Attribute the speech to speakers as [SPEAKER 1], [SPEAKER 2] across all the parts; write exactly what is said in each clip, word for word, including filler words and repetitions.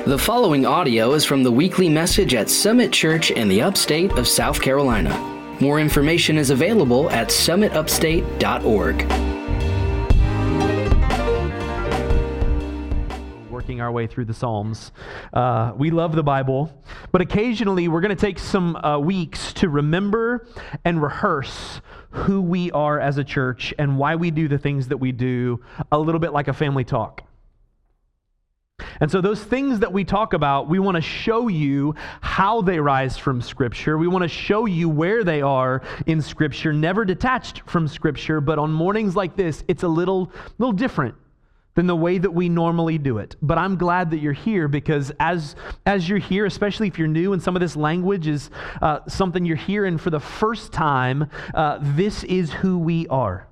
[SPEAKER 1] The following audio is from the weekly message at Summit Church in the upstate of South Carolina. More information is available at summit upstate dot org.
[SPEAKER 2] Working our way through the Psalms. Uh, we love the Bible, but occasionally we're going to take some uh, weeks to remember and rehearse who we are as a church and why we do the things that we do, a little bit like a family talk. And so those things that we talk about, we want to show you how they rise from Scripture. We want to show you where they are in Scripture, never detached from Scripture, but on mornings like this, it's a little, little different than the way that we normally do it. But I'm glad that you're here because as, as you're here, especially if you're new and some of this language is uh, something you're hearing for the first time, uh, this is who we are.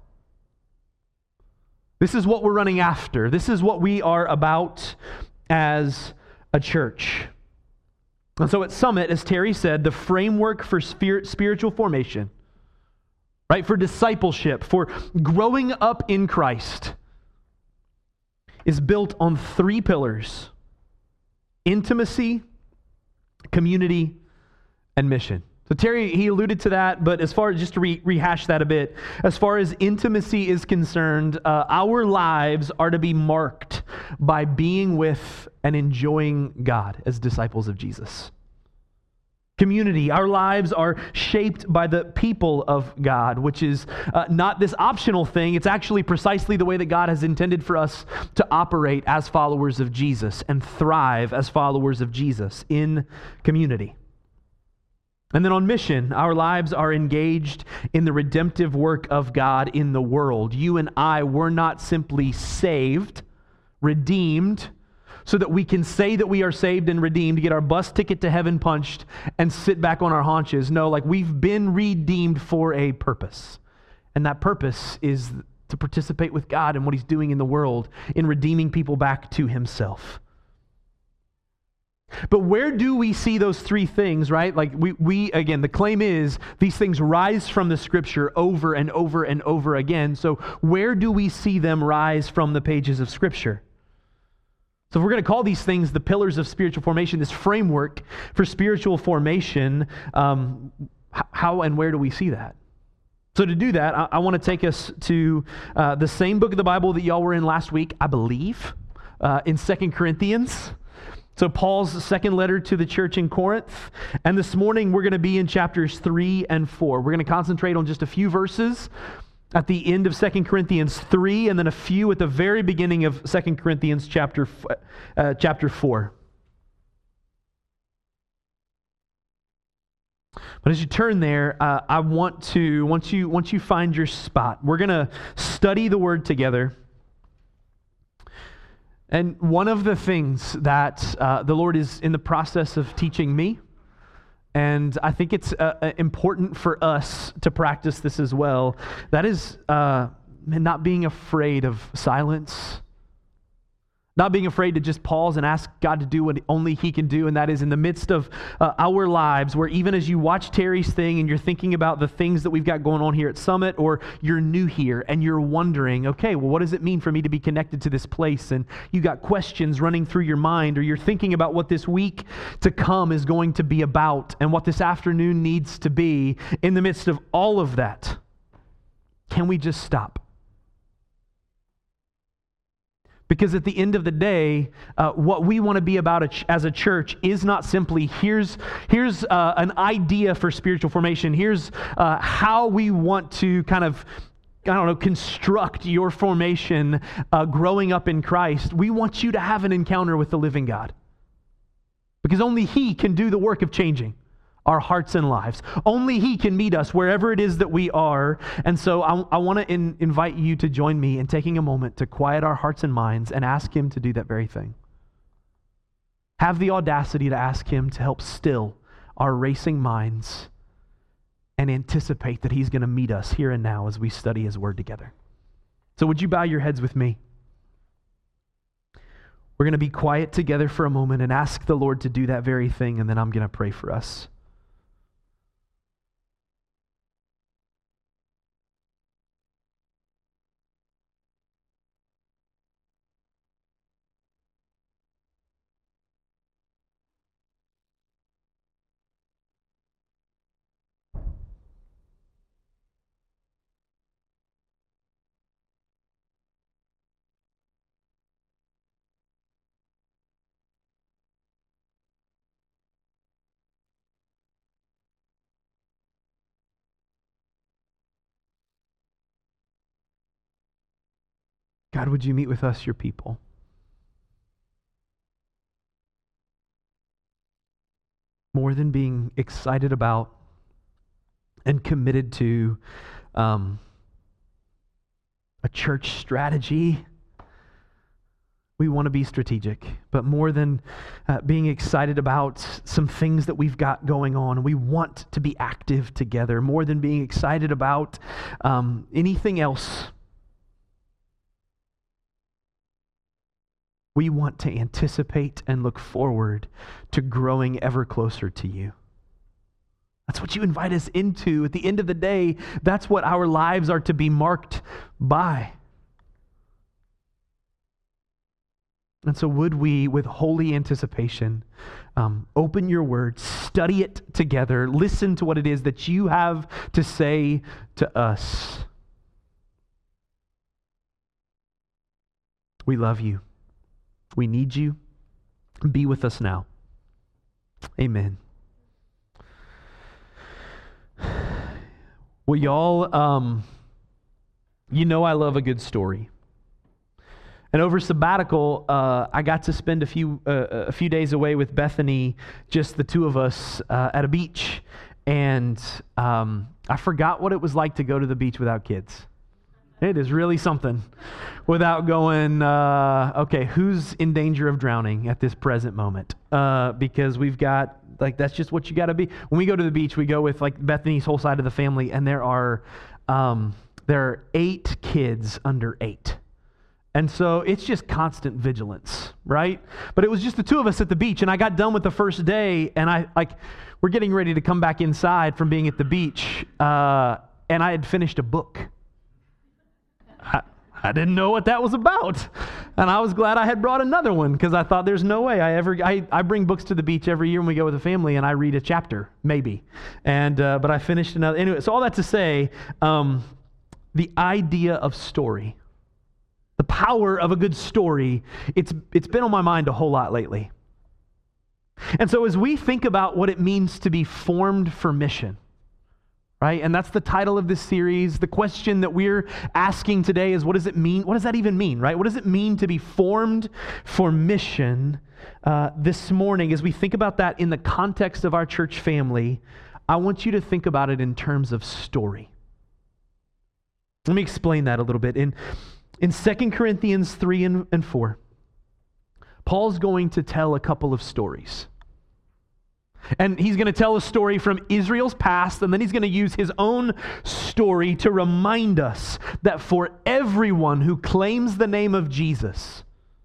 [SPEAKER 2] This is what we're running after. This is what we are about as a church. And so at Summit, as Terry said, the framework for spirit, spiritual formation, right, for discipleship, for growing up in Christ, is built on three pillars: intimacy, community, and mission. So Terry, he alluded to that, but as far as, just to re- rehash that a bit, as far as intimacy is concerned, uh, our lives are to be marked by being with and enjoying God as disciples of Jesus. Community, our lives are shaped by the people of God, which is uh, not this optional thing. It's actually precisely the way that God has intended for us to operate as followers of Jesus and thrive as followers of Jesus in community. And then on mission, our lives are engaged in the redemptive work of God in the world. You and I were not simply saved, redeemed, so that we can say that we are saved and redeemed, get our bus ticket to heaven punched, and sit back on our haunches. No, like we've been redeemed for a purpose. And that purpose is to participate with God in what He's doing in the world, in redeeming people back to Himself. But where do we see those three things, right? Like we, we, again, the claim is these things rise from the Scripture over and over and over again. So where do we see them rise from the pages of Scripture? So if we're going to call these things the pillars of spiritual formation, this framework for spiritual formation, um, how and where do we see that? So to do that, I, I want to take us to uh, the same book of the Bible that y'all were in last week, I believe, uh, in Second Corinthians. So Paul's second letter to the church in Corinth. And this morning we're going to be in chapters three and four. We're going to concentrate on just a few verses at the end of Second Corinthians three and then a few at the very beginning of Second Corinthians chapter, uh, chapter four. But as you turn there, uh, I want to, once you, once you find your spot, we're going to study the Word together. And one of the things that uh, the Lord is in the process of teaching me, and I think it's uh, important for us to practice this as well, that is uh, not being afraid of silence. Not being afraid to just pause and ask God to do what only He can do, and that is in the midst of uh, our lives, where even as you watch Terry's thing and you're thinking about the things that we've got going on here at Summit, or you're new here and you're wondering, okay, well, what does it mean for me to be connected to this place? And you got questions running through your mind, or you're thinking about what this week to come is going to be about and what this afternoon needs to be. In the midst of all of that, can we just stop? Because at the end of the day, uh, what we want to be about a ch- as a church is not simply, here's, here's uh, an idea for spiritual formation. Here's uh, how we want to kind of, I don't know, construct your formation uh, growing up in Christ. We want you to have an encounter with the living God. Because only He can do the work of changing our hearts and lives. Only He can meet us wherever it is that we are. And so I, I want to in, invite you to join me in taking a moment to quiet our hearts and minds and ask Him to do that very thing. Have the audacity to ask Him to help still our racing minds and anticipate that He's going to meet us here and now as we study His Word together. So would you bow your heads with me? We're going to be quiet together for a moment and ask the Lord to do that very thing, and then I'm going to pray for us. God, would you meet with us, your people? More than being excited about and committed to um, a church strategy, we want to be strategic. But more than uh, being excited about some things that we've got going on, we want to be active together. More than being excited about um, anything else, we want to anticipate and look forward to growing ever closer to you. That's what you invite us into. At the end of the day, that's what our lives are to be marked by. And so would we, with holy anticipation, um, open your word, study it together, listen to what it is that you have to say to us. We love you. We need you. Be with us now. Amen. Well, y'all, um, you know I love a good story. And over sabbatical, uh, I got to spend a few uh, a few days away with Bethany, just the two of us, uh, at a beach. And um, I forgot what it was like to go to the beach without kids. It is really something. Without going, uh, okay, who's in danger of drowning at this present moment? Uh, because we've got, like, that's just what you got to be. When we go to the beach, we go with, like, Bethany's whole side of the family, and there are um, there are eight kids under eight. And so it's just constant vigilance, right? But it was just the two of us at the beach, and I got done with the first day, and I, like, we're getting ready to come back inside from being at the beach, uh, and I had finished a book. I, I didn't know what that was about. And I was glad I had brought another one, because I thought there's no way I ever, I, I bring books to the beach every year when we go with the family, and I read a chapter, maybe. And, uh, but I finished another, anyway, so all that to say, um, the idea of story, the power of a good story, it's it's been on my mind a whole lot lately. And so as we think about what it means to be formed for mission, right? And that's the title of this series. The question that we're asking today is, what does it mean? What does that even mean, right? What does it mean to be formed for mission? Uh, this morning, as we think about that in the context of our church family, I want you to think about it in terms of story. Let me explain that a little bit. In In Second Corinthians three and, and four, Paul's going to tell a couple of stories. And he's going to tell a story from Israel's past, and then he's going to use his own story to remind us that for everyone who claims the name of Jesus,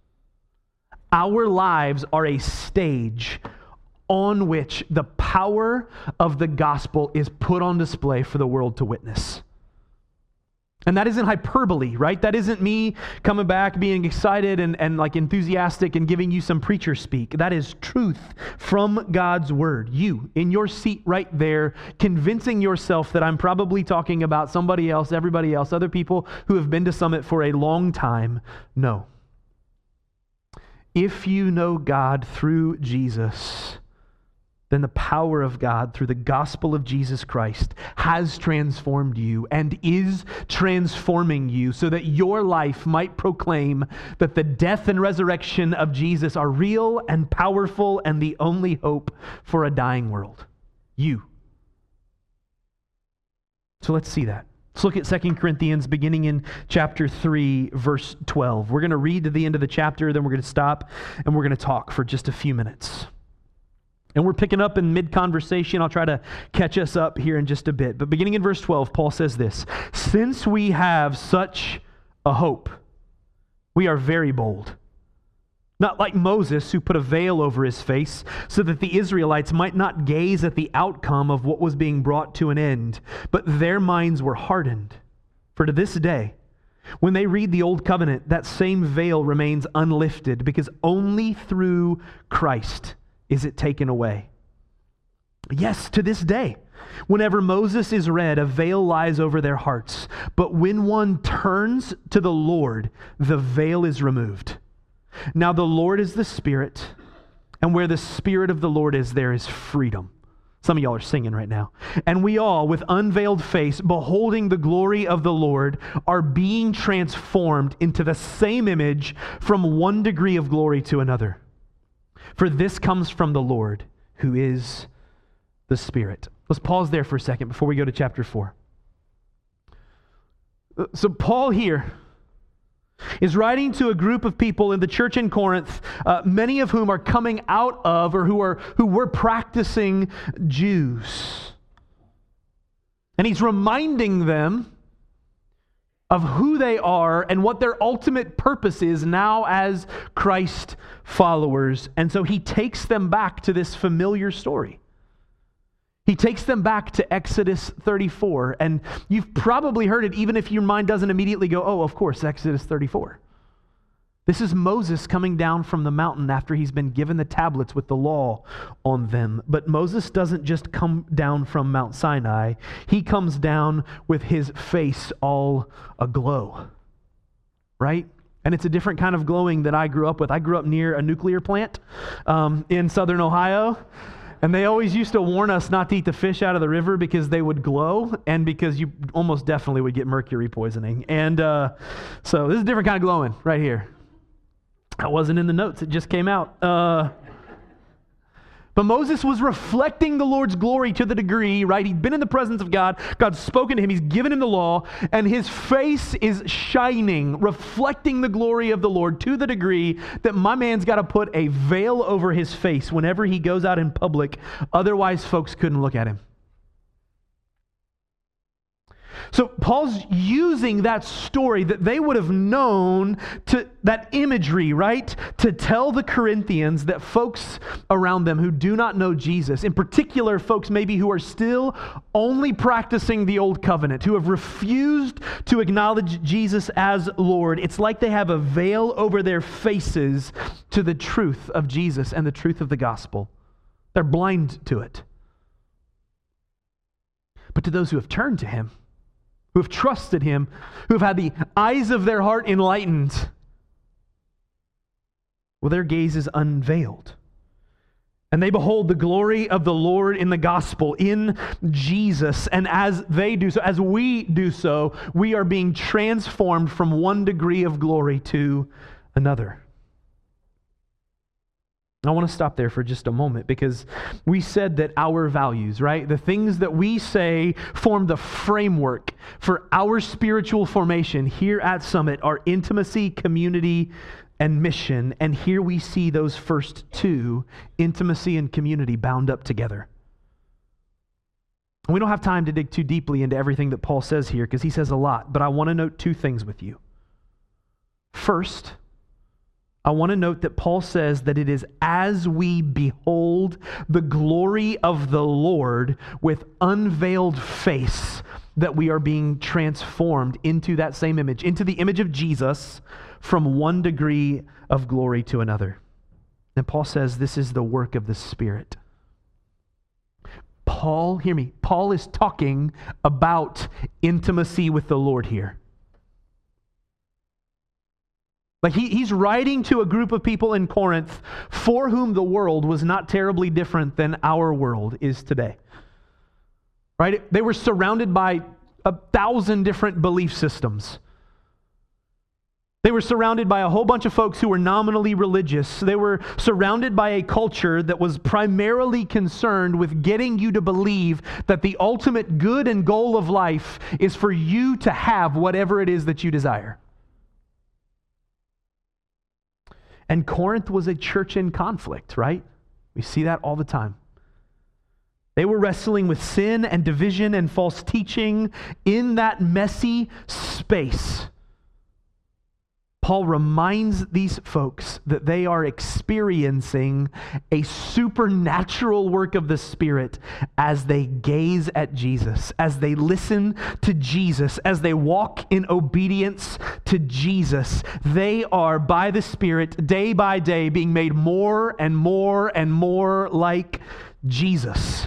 [SPEAKER 2] our lives are a stage on which the power of the gospel is put on display for the world to witness. And that isn't hyperbole, right? That isn't me coming back, being excited and, and like enthusiastic and giving you some preacher speak. That is truth from God's word. You, in your seat right there, convincing yourself that I'm probably talking about somebody else, everybody else, other people who have been to Summit for a long time. No. If you know God through Jesus, then the power of God through the gospel of Jesus Christ has transformed you and is transforming you so that your life might proclaim that the death and resurrection of Jesus are real and powerful and the only hope for a dying world. You. So let's see that. Let's look at Second Corinthians beginning in chapter three, verse twelve. We're going to read to the end of the chapter, then we're going to stop and we're going to talk for just a few minutes. And we're picking up in mid-conversation. I'll try to catch us up here in just a bit. But beginning in verse twelve, Paul says this: "Since we have such a hope, we are very bold. Not like Moses, who put a veil over his face so that the Israelites might not gaze at the outcome of what was being brought to an end, but their minds were hardened. For to this day, when they read the Old Covenant, that same veil remains unlifted, because only through Christ is it taken away. Yes, to this day, whenever Moses is read, a veil lies over their hearts. But when one turns to the Lord, the veil is removed. Now the Lord is the Spirit, and where the Spirit of the Lord is, there is freedom." Some of y'all are singing right now. And we all, with unveiled face, beholding the glory of the Lord, are being transformed into the same image from one degree of glory to another. For this comes from the Lord, who is the Spirit. Let's pause there for a second before we go to chapter four. So Paul here is writing to a group of people in the church in Corinth, uh, many of whom are coming out of or who are who were practicing Jews. And he's reminding them of who they are and what their ultimate purpose is now as Christ followers. And so he takes them back to this familiar story. He takes them back to Exodus thirty-four, and you've probably heard it even if your mind doesn't immediately go, oh, of course, Exodus thirty-four. This is Moses coming down from the mountain after he's been given the tablets with the law on them. But Moses doesn't just come down from Mount Sinai. He comes down with his face all aglow, right? And it's a different kind of glowing that I grew up with. I grew up near a nuclear plant um, in southern Ohio. And they always used to warn us not to eat the fish out of the river because they would glow and because you almost definitely would get mercury poisoning. And uh, so this is a different kind of glowing right here. That wasn't in the notes. It just came out. Uh, but Moses was reflecting the Lord's glory to the degree, right? He'd been in the presence of God. God's spoken to him. He's given him the law. And his face is shining, reflecting the glory of the Lord to the degree that my man's got to put a veil over his face whenever he goes out in public. Otherwise, folks couldn't look at him. So Paul's using that story that they would have known, to that imagery, right, to tell the Corinthians that folks around them who do not know Jesus, in particular folks maybe who are still only practicing the old covenant, who have refused to acknowledge Jesus as Lord, it's like they have a veil over their faces to the truth of Jesus and the truth of the gospel. They're blind to it. But to those who have turned to him, who have trusted him, who have had the eyes of their heart enlightened, well, their gaze is unveiled. And they behold the glory of the Lord in the gospel, in Jesus. And as they do so, as we do so, we are being transformed from one degree of glory to another. I want to stop there for just a moment because we said that our values, right? The things that we say form the framework for our spiritual formation here at Summit are intimacy, community, and mission. And here we see those first two, intimacy and community, bound up together. We don't have time to dig too deeply into everything that Paul says here because he says a lot, but I want to note two things with you. First, I want to note that Paul says that it is as we behold the glory of the Lord with unveiled face that we are being transformed into that same image, into the image of Jesus from one degree of glory to another. And Paul says this is the work of the Spirit. Paul, hear me, Paul is talking about intimacy with the Lord here. Like he, he's writing to a group of people in Corinth for whom the world was not terribly different than our world is today. Right? They were surrounded by a thousand different belief systems. They were surrounded by a whole bunch of folks who were nominally religious. They were surrounded by a culture that was primarily concerned with getting you to believe that the ultimate good and goal of life is for you to have whatever it is that you desire. And Corinth was a church in conflict, right? We see that all the time. They were wrestling with sin and division and false teaching in that messy space. Paul reminds these folks that they are experiencing a supernatural work of the Spirit as they gaze at Jesus, as they listen to Jesus, as they walk in obedience to Jesus. They are, by the Spirit, day by day, being made more and more and more like Jesus.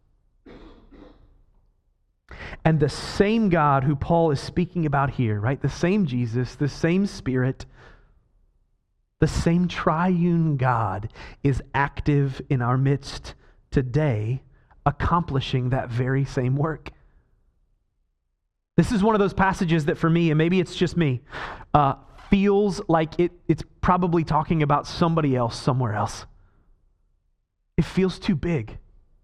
[SPEAKER 2] And the same God who Paul is speaking about here, right? The same Jesus, the same Spirit, the same triune God is active in our midst today accomplishing that very same work. This is one of those passages that for me, and maybe it's just me, uh, feels like it, it's probably talking about somebody else somewhere else. It feels too big.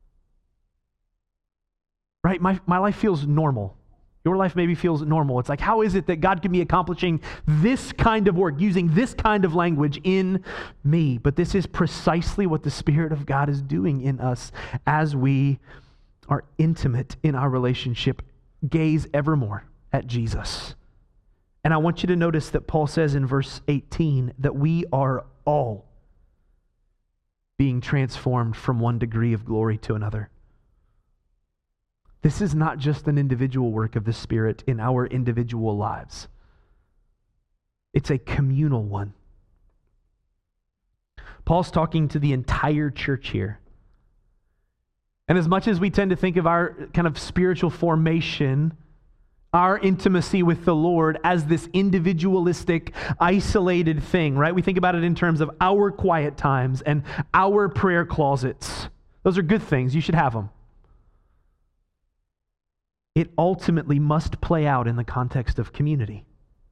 [SPEAKER 2] Right? My, my life feels normal. Your life maybe feels normal. It's like, how is it that God can be accomplishing this kind of work, using this kind of language in me? But this is precisely what the Spirit of God is doing in us as we are intimate in our relationship. Gaze evermore at Jesus. And I want you to notice that Paul says in verse eighteen that we are all being transformed from one degree of glory to another. This is not just an individual work of the Spirit in our individual lives. It's a communal one. Paul's talking to the entire church here. And as much as we tend to think of our kind of spiritual formation, our intimacy with the Lord as this individualistic, isolated thing, right? We think about it in terms of our quiet times and our prayer closets. Those are good things. You should have them. It ultimately must play out in the context of community.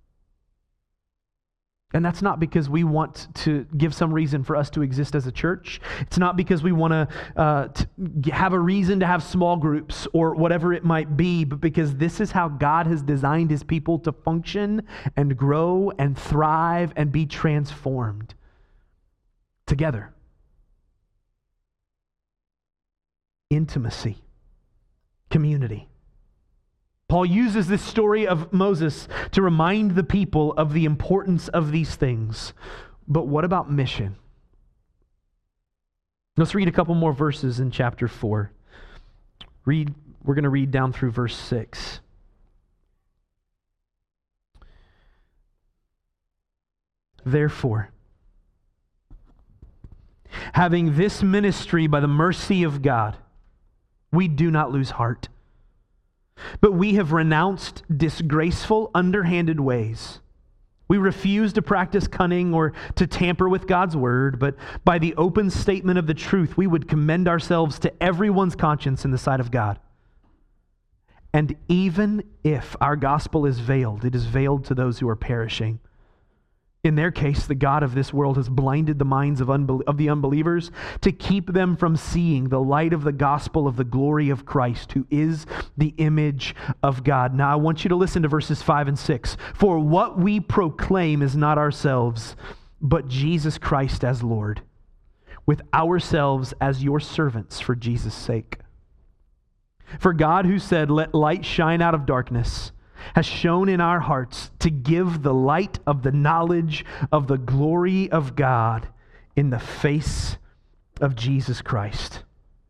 [SPEAKER 2] And that's not because we want to give some reason for us to exist as a church. It's not because we want to uh, t- have a reason to have small groups or whatever it might be, but because this is how God has designed His people to function and grow and thrive and be transformed together. Intimacy, community. Paul uses this story of Moses to remind the people of the importance of these things. But what about mission? Let's read a couple more verses in chapter four. Read, we're going to read down through verse six. Therefore, having this ministry by the mercy of God, we do not lose heart. But we have renounced disgraceful, underhanded ways. We refuse to practice cunning or to tamper with God's word, but by the open statement of the truth, we would commend ourselves to everyone's conscience in the sight of God. And even if our gospel is veiled, it is veiled to those who are perishing. In their case, the God of this world has blinded the minds of, unbel- of the unbelievers to keep them from seeing the light of the gospel of the glory of Christ, who is the image of God. Now, I want you to listen to verses five and six. For what we proclaim is not ourselves, but Jesus Christ as Lord, with ourselves as your servants for Jesus' sake. For God, who said, "Let light shine out of darkness," has shone in our hearts to give the light of the knowledge of the glory of God in the face of Jesus Christ.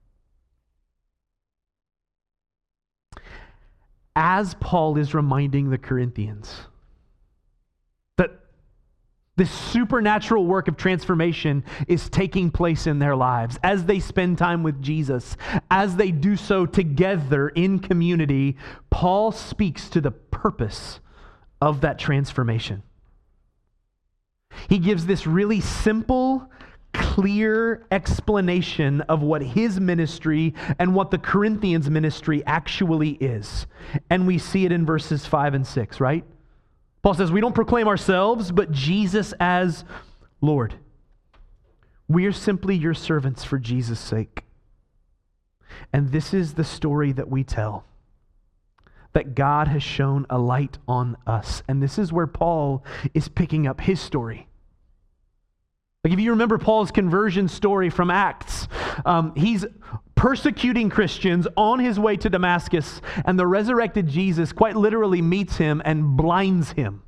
[SPEAKER 2] As Paul is reminding the Corinthians that this supernatural work of transformation is taking place in their lives, as they spend time with Jesus, as they do so together in community, Paul speaks to the purpose of that transformation. He gives this really simple, clear explanation of what his ministry and what the Corinthians' ministry actually is. And we see it in verses five and six, right? Paul says, we don't proclaim ourselves, but Jesus as Lord. We are simply your servants for Jesus' sake. And this is the story that we tell, that God has shone a light on us. And this is where Paul is picking up his story. Like if you remember Paul's conversion story from Acts, um, he's persecuting Christians on his way to Damascus, and the resurrected Jesus quite literally meets him and blinds him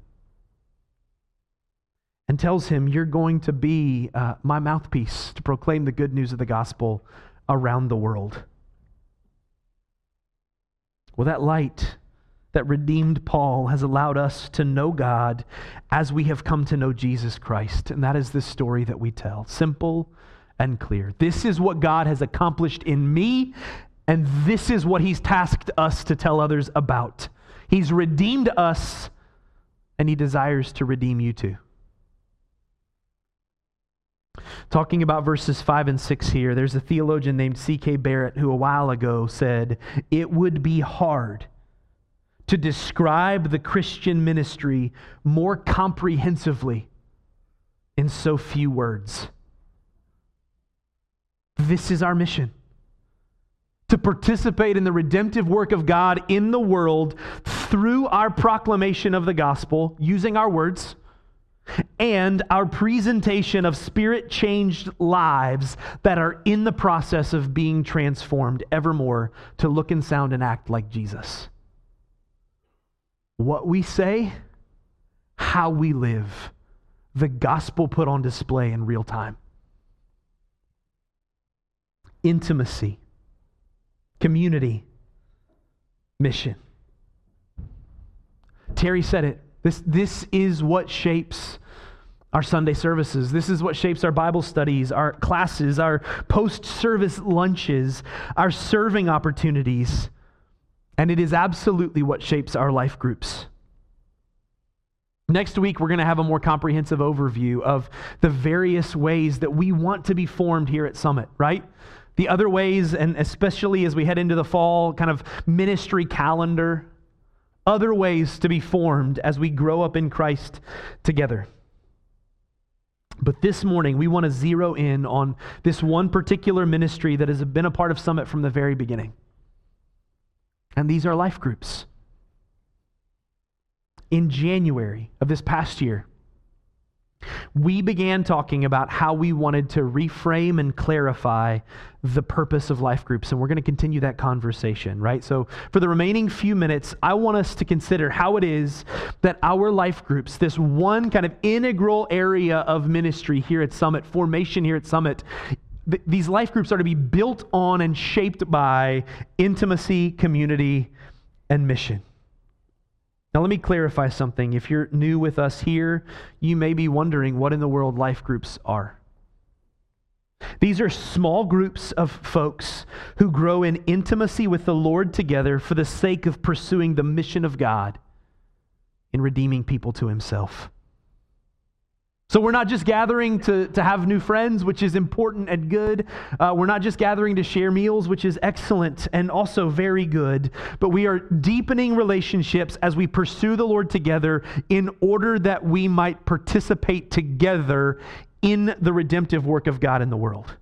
[SPEAKER 2] and tells him, you're going to be uh, my mouthpiece to proclaim the good news of the gospel around the world. Well, that light that redeemed Paul has allowed us to know God as we have come to know Jesus Christ. And that is the story that we tell. Simple and clear. This is what God has accomplished in me, and this is what He's tasked us to tell others about. He's redeemed us, and He desires to redeem you too. talking about verses five and six here. There's a theologian named C K Barrett who a while ago said, "It would be hard to describe the Christian ministry more comprehensively in so few words." This is our mission: to participate in the redemptive work of God in the world through our proclamation of the gospel, using our words, and our presentation of Spirit-changed lives that are in the process of being transformed evermore to look and sound and act like Jesus. What we say, how we live, the gospel put on display in real time. Intimacy, community, mission. Terry said it. This, this is what shapes our Sunday services. This is what shapes our Bible studies, our classes, our post-service lunches, our serving opportunities. And it is absolutely what shapes our life groups. Next week, we're going to have a more comprehensive overview of the various ways that we want to be formed here at Summit, right? The other ways, and especially as we head into the fall, kind of ministry calendar, other ways to be formed as we grow up in Christ together. But this morning, we want to zero in on this one particular ministry that has been a part of Summit from the very beginning. And these are life groups. In January of this past year, we began talking about how we wanted to reframe and clarify the purpose of life groups, and we're going to continue that conversation, right? So for the remaining few minutes, I want us to consider how it is that our life groups, this one kind of integral area of ministry here at Summit, formation here at Summit, th- these life groups are to be built on and shaped by intimacy, community, and mission. Now, let me clarify something. If you're new with us here, you may be wondering what in the world life groups are. These are small groups of folks who grow in intimacy with the Lord together for the sake of pursuing the mission of God in redeeming people to Himself. So we're not just gathering to, to have new friends, which is important and good. Uh, we're not just gathering to share meals, which is excellent and also very good. But we are deepening relationships as we pursue the Lord together in order that we might participate together in the redemptive work of God in the world.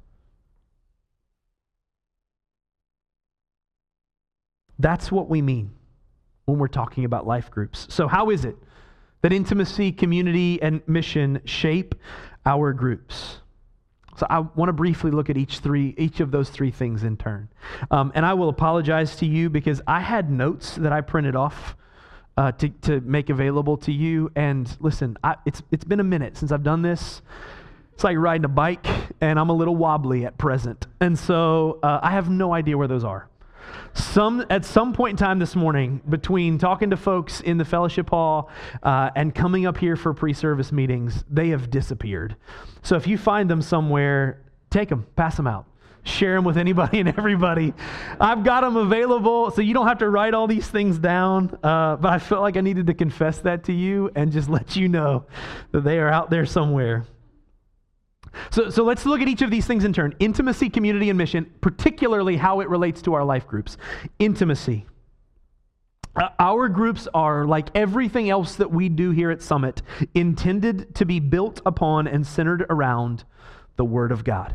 [SPEAKER 2] That's what we mean when we're talking about life groups. So how is it that intimacy, community, and mission shape our groups? So I want to briefly look at each three, each of those three things in turn. Um, and I will apologize to you because I had notes that I printed off uh, to, to make available to you. And listen, I, it's it's been a minute since I've done this. It's like riding a bike, and I'm a little wobbly at present. And so uh, I have no idea where those are. Some at some point in time this morning, between talking to folks in the fellowship hall uh, and coming up here for pre-service meetings, they have disappeared. So if you find them somewhere, take them, pass them out, share them with anybody and everybody. I've got them available, so you don't have to write all these things down. Uh, but I felt like I needed to confess that to you and just let you know that they are out there somewhere. So, so let's look at each of these things in turn. Intimacy, community, and mission, particularly how it relates to our life groups. Intimacy. Uh, our groups are, like everything else that we do here at Summit, intended to be built upon and centered around the Word of God.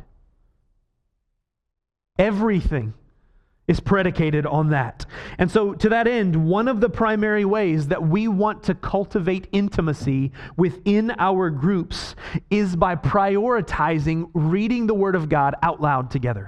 [SPEAKER 2] Everything is predicated on that. And so to that end, one of the primary ways that we want to cultivate intimacy within our groups is by prioritizing reading the Word of God out loud together.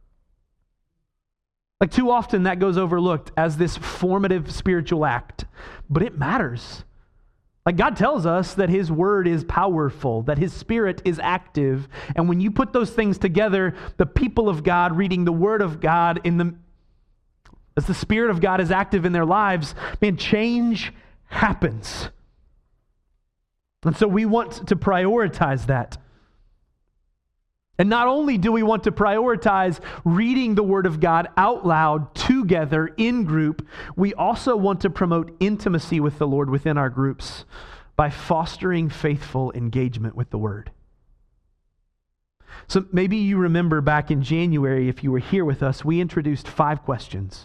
[SPEAKER 2] Like too often that goes overlooked as this formative spiritual act, but it matters. Like God tells us that His Word is powerful, that His Spirit is active. And when you put those things together, the people of God reading the Word of God in the as the Spirit of God is active in their lives, man, change happens. And so we want to prioritize that. And not only do we want to prioritize reading the Word of God out loud together in group, we also want to promote intimacy with the Lord within our groups by fostering faithful engagement with the Word. So maybe you remember back in January, if you were here with us, we introduced five questions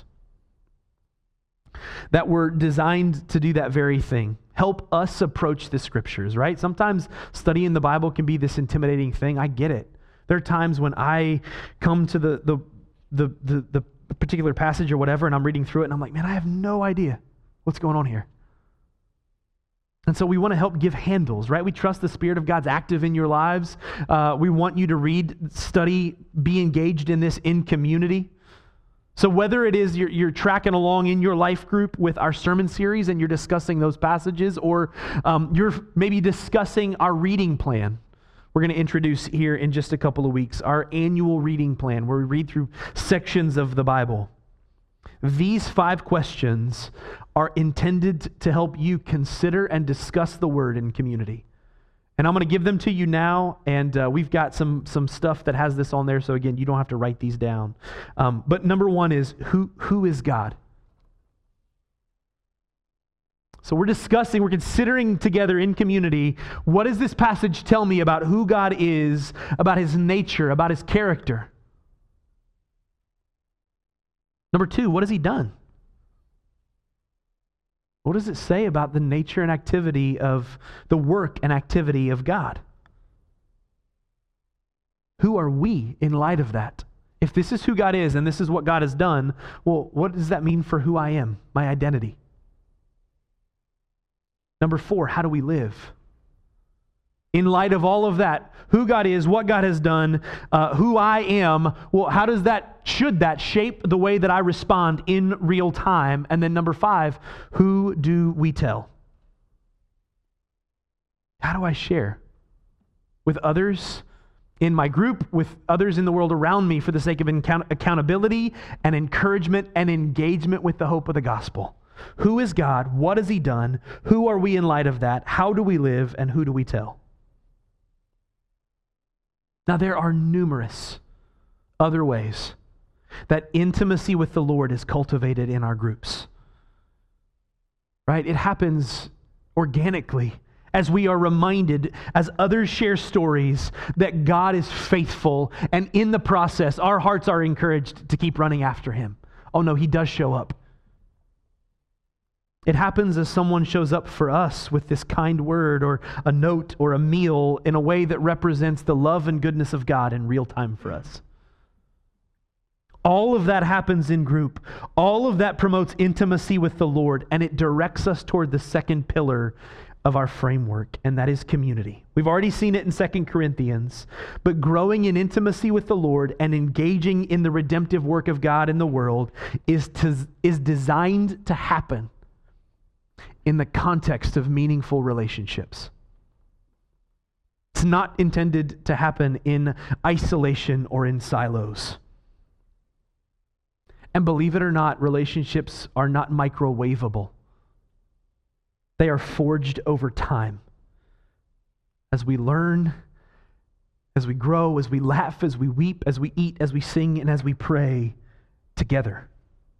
[SPEAKER 2] that were designed to do that very thing. Help us approach the scriptures, right? Sometimes studying the Bible can be this intimidating thing. I get it. There are times when I come to the the the the, the particular passage or whatever, and I'm reading through it, and I'm like, man, I have no idea what's going on here. And so we want to help give handles, right? We trust the Spirit of God's active in your lives. Uh, we want you to read, study, be engaged in this in community. So whether it is you're, you're tracking along in your life group with our sermon series and you're discussing those passages, or um, you're maybe discussing our reading plan. We're going to introduce here in just a couple of weeks our annual reading plan where we read through sections of the Bible. These five questions are intended to help you consider and discuss the Word in community. And I'm going to give them to you now, and uh, we've got some some stuff that has this on there, so again, you don't have to write these down. Um, but number one is, who who is God? So we're discussing, we're considering together in community, what does this passage tell me about who God is, about His nature, about His character? Number two, what has He done? What does it say about the nature and activity of the work and activity of God? Who are we in light of that? If this is who God is and this is what God has done, well, what does that mean for who I am, my identity? Number four, how do we live? In light of all of that, who God is, what God has done, uh, who I am, well, how does that, should that shape the way that I respond in real time? And then number five, who do we tell? How do I share with others in my group, with others in the world around me for the sake of account- accountability and encouragement and engagement with the hope of the gospel? Who is God? What has He done? Who are we in light of that? How do we live? And who do we tell? Now, there are numerous other ways that intimacy with the Lord is cultivated in our groups. Right? It happens organically as we are reminded, as others share stories, that God is faithful, and in the process, our hearts are encouraged to keep running after Him. Oh no, He does show up. It happens as someone shows up for us with this kind word or a note or a meal in a way that represents the love and goodness of God in real time for us. All of that happens in group. All of that promotes intimacy with the Lord, and it directs us toward the second pillar of our framework, and that is community. We've already seen it in Second Corinthians, but growing in intimacy with the Lord and engaging in the redemptive work of God in the world is, to, is designed to happen in the context of meaningful relationships. It's not intended to happen in isolation or in silos. And believe it or not, relationships are not microwavable. They are forged over time. As we learn, as we grow, as we laugh, as we weep, as we eat, as we sing, and as we pray together.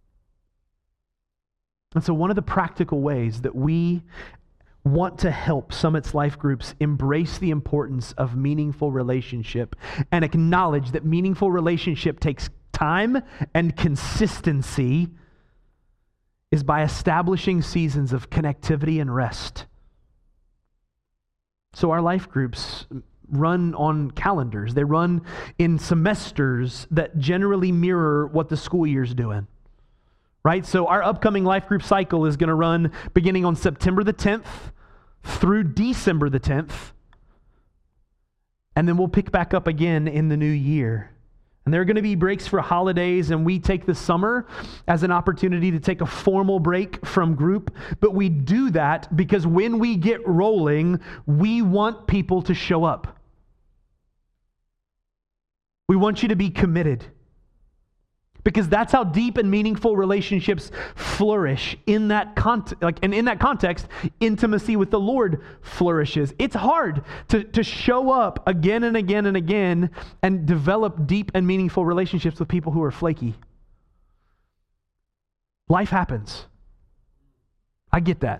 [SPEAKER 2] And so one of the practical ways that we want to help Summit's life groups embrace the importance of meaningful relationship and acknowledge that meaningful relationship takes time and consistency is by establishing seasons of connectivity and rest. So our life groups run on calendars. They run in semesters that generally mirror what the school year's doing. Right? So our upcoming life group cycle is going to run beginning on September the tenth through December the tenth. And then we'll pick back up again in the new year. And there are going to be breaks for holidays, and we take the summer as an opportunity to take a formal break from group. But we do that because when we get rolling, we want people to show up. We want you to be committed. Because that's how deep and meaningful relationships flourish in that context, like, and in that context, intimacy with the Lord flourishes. It's hard to, to show up again and again and again and develop deep and meaningful relationships with people who are flaky. Life happens. I get that.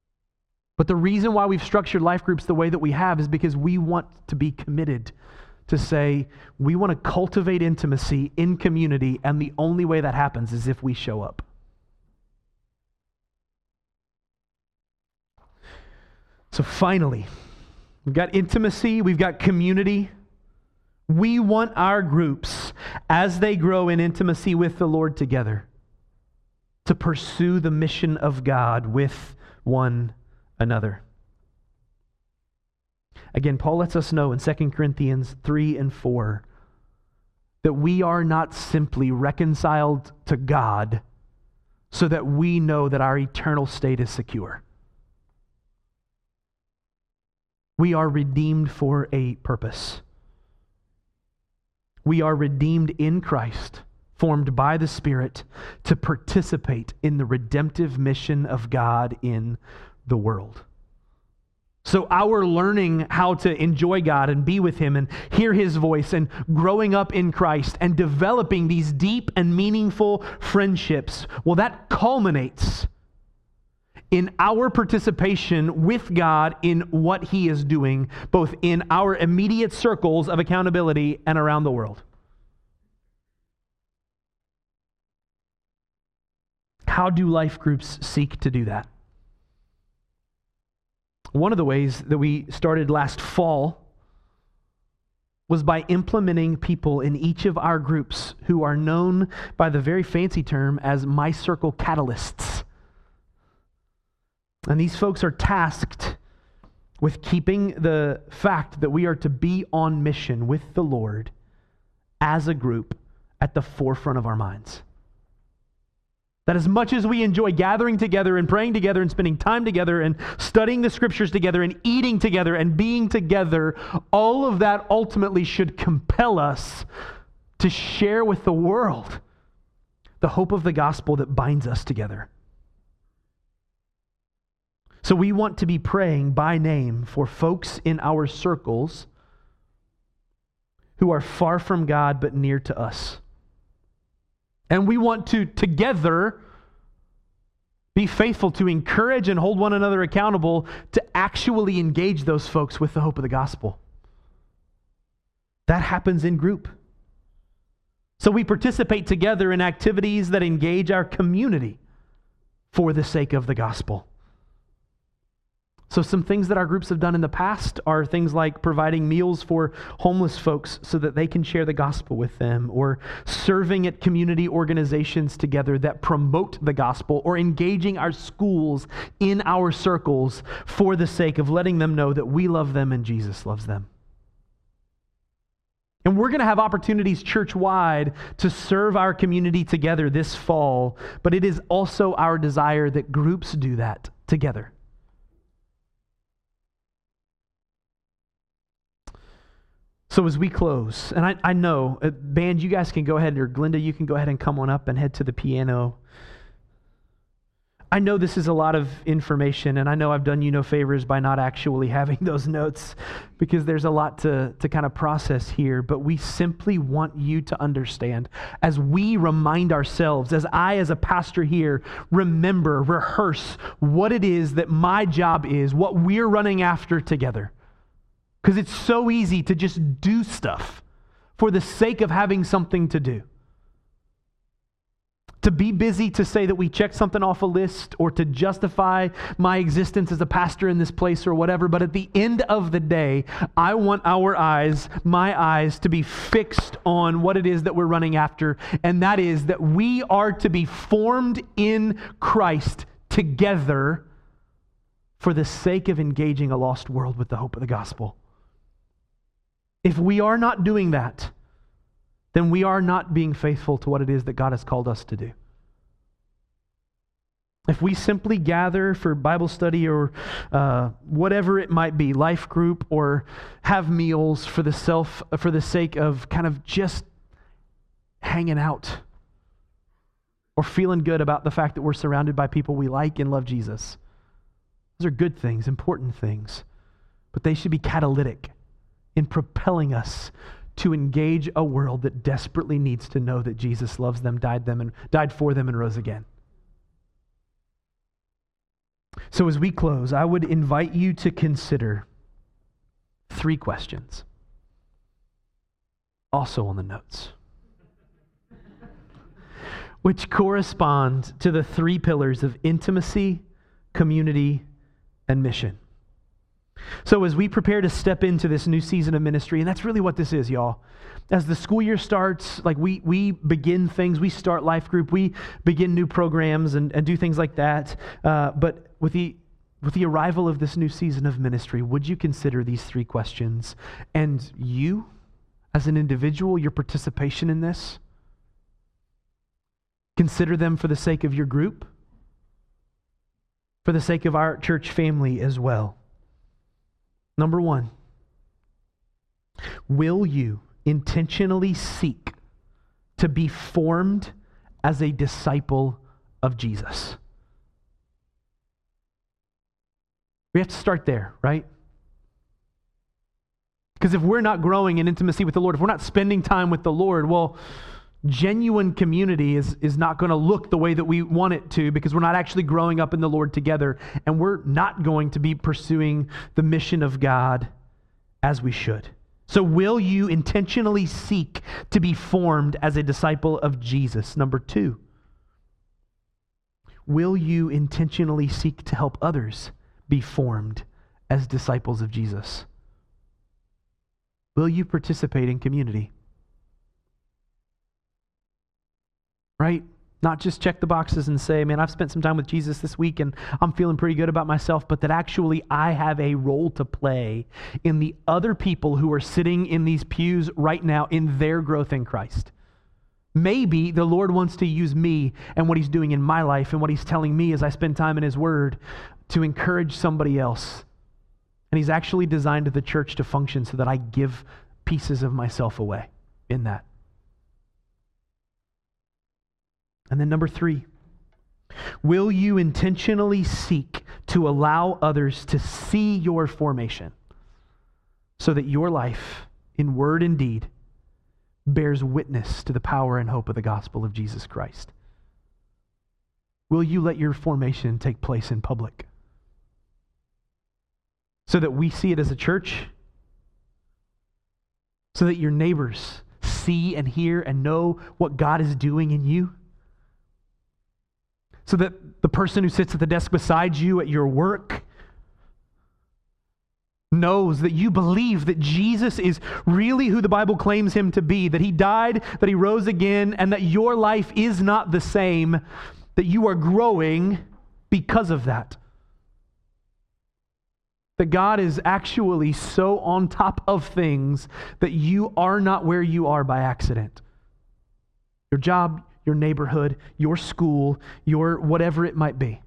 [SPEAKER 2] But the reason why we've structured life groups the way that we have is because we want to be committed to to say, we want to cultivate intimacy in community, and the only way that happens is if we show up. So finally, we've got intimacy, we've got community. We want our groups, as they grow in intimacy with the Lord together, to pursue the mission of God with one another. Again, Paul lets us know in Second Corinthians three and four that we are not simply reconciled to God so that we know that our eternal state is secure. We are redeemed for a purpose. We are redeemed in Christ, formed by the Spirit to participate in the redemptive mission of God in the world. So our learning how to enjoy God and be with Him and hear His voice and growing up in Christ and developing these deep and meaningful friendships, well, that culminates in our participation with God in what He is doing, both in our immediate circles of accountability and around the world. How do life groups seek to do that? One of the ways that we started last fall was by implementing people in each of our groups who are known by the very fancy term as My Circle Catalysts. And these folks are tasked with keeping the fact that we are to be on mission with the Lord as a group at the forefront of our minds. That as much as we enjoy gathering together and praying together and spending time together and studying the scriptures together and eating together and being together, all of that ultimately should compel us to share with the world the hope of the gospel that binds us together. So we want to be praying by name for folks in our circles who are far from God but near to us. And we want to together be faithful to encourage and hold one another accountable to actually engage those folks with the hope of the gospel. That happens in group. So we participate together in activities that engage our community for the sake of the gospel. So some things that our groups have done in the past are things like providing meals for homeless folks so that they can share the gospel with them, or serving at community organizations together that promote the gospel, or engaging our schools in our circles for the sake of letting them know that we love them and Jesus loves them. And we're going to have opportunities church-wide to serve our community together this fall, but it is also our desire that groups do that together. So as we close, and I, I know, uh, band, you guys can go ahead, or Glenda, you can go ahead and come on up and head to the piano. I know this is a lot of information, and I know I've done you no favors by not actually having those notes, because there's a lot to, to kind of process here, but we simply want you to understand, as we remind ourselves, as I as a pastor here, remember, rehearse what it is that my job is, what we're running after together. Because it's so easy to just do stuff for the sake of having something to do. To be busy to say that we checked something off a list, or to justify my existence as a pastor in this place or whatever. But at the end of the day, I want our eyes, my eyes, to be fixed on what it is that we're running after. And that is that we are to be formed in Christ together for the sake of engaging a lost world with the hope of the gospel. If we are not doing that, then we are not being faithful to what it is that God has called us to do. If we simply gather for Bible study or uh, whatever it might be, life group, or have meals for the self, for the sake of kind of just hanging out, or feeling good about the fact that we're surrounded by people we like and love Jesus, those are good things, important things, but they should be catalytic in propelling us to engage a world that desperately needs to know that Jesus loves them, died them, and died for them, and rose again. So as we close, I would invite you to consider three questions. also on the notes, which correspond to the three pillars of intimacy, community, and mission. So as we prepare to step into this new season of ministry, and that's really what this is, y'all. As the school year starts, like we we begin things, we start life group, we begin new programs and, and do things like that. Uh, but with the with the arrival of this new season of ministry, would you consider these three questions? And you, as an individual, your participation in this? Consider them for the sake of your group, for the sake of our church family as well. Number one, will you intentionally seek to be formed as a disciple of Jesus? We have to start there, right? Because if we're not growing in intimacy with the Lord, if we're not spending time with the Lord, well, genuine community is, is not going to look the way that we want it to, because we're not actually growing up in the Lord together, and we're not going to be pursuing the mission of God as we should. So will you intentionally seek to be formed as a disciple of Jesus? Number two, will you intentionally seek to help others be formed as disciples of Jesus? Will you participate in community? Right? Not just check the boxes and say, man, I've spent some time with Jesus this week and I'm feeling pretty good about myself, but that actually I have a role to play in the other people who are sitting in these pews right now in their growth in Christ. Maybe the Lord wants to use me and what He's doing in my life and what He's telling me as I spend time in His Word to encourage somebody else. And He's actually designed the church to function so that I give pieces of myself away in that. And then number three, will you intentionally seek to allow others to see your formation so that your life, in word and deed, bears witness to the power and hope of the gospel of Jesus Christ? Will you let your formation take place in public so that we see it as a church, so that your neighbors see and hear and know what God is doing in you? So that the person who sits at the desk beside you at your work knows that you believe that Jesus is really who the Bible claims Him to be, that He died, that He rose again, and that your life is not the same, that you are growing because of that. That God is actually so on top of things that you are not where you are by accident. Your job, your neighborhood, your school, your whatever it might be.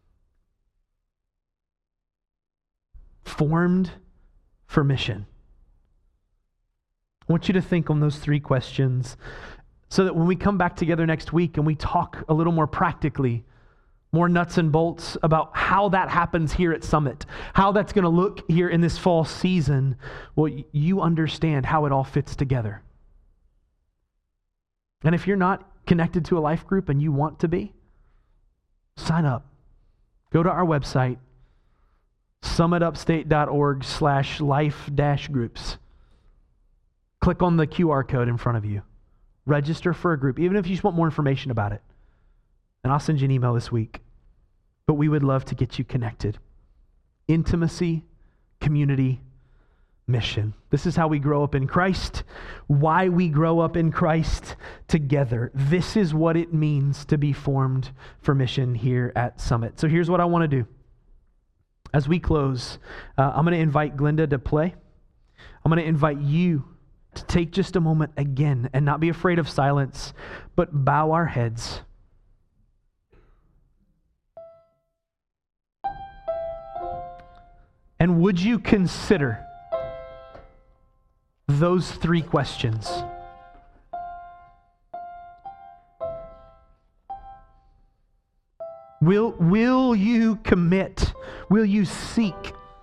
[SPEAKER 2] Formed for mission. I want you to think on those three questions so that when we come back together next week and we talk a little more practically, more nuts and bolts about how that happens here at Summit, how that's going to look here in this fall season, well, you understand how it all fits together. And if you're not connected to a life group and you want to be, sign up. Go to our website, summitupstate.org slash life dash groups. Click on the Q R code in front of you. Register for a group, even if you just want more information about it. And I'll send you an email this week. But we would love to get you connected. Intimacy, community, mission. This is how we grow up in Christ, why we grow up in Christ together. This is what it means to be formed for mission here at Summit. So here's what I want to do. As we close, uh, I'm going to invite Glenda to play. I'm going to invite you to take just a moment again and not be afraid of silence, but bow our heads. And would you consider those three questions? Will, will you commit? Will you seek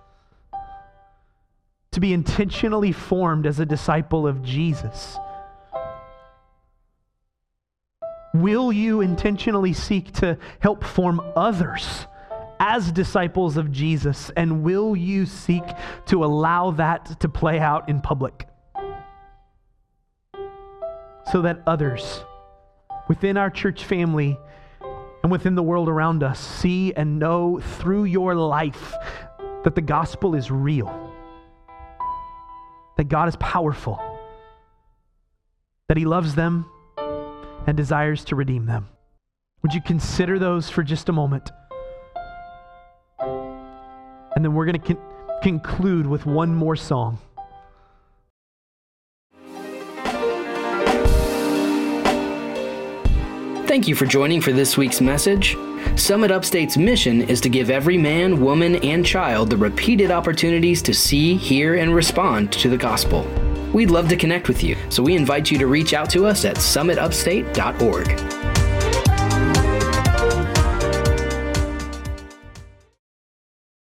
[SPEAKER 2] to be intentionally formed as a disciple of Jesus? Will you intentionally seek to help form others as disciples of Jesus? And will you seek to allow that to play out in public? so that others within our church family and within the world around us see and know through your life that the gospel is real, that God is powerful, that he loves them and desires to redeem them. Would you consider those for just a moment? And then we're going to con- conclude with one more song.
[SPEAKER 1] Thank you for joining for this week's message. Summit Upstate's mission is to give every man, woman, and child the repeated opportunities to see, hear, and respond to the gospel. We'd love to connect with you, so we invite you to reach out to us at summit upstate dot org.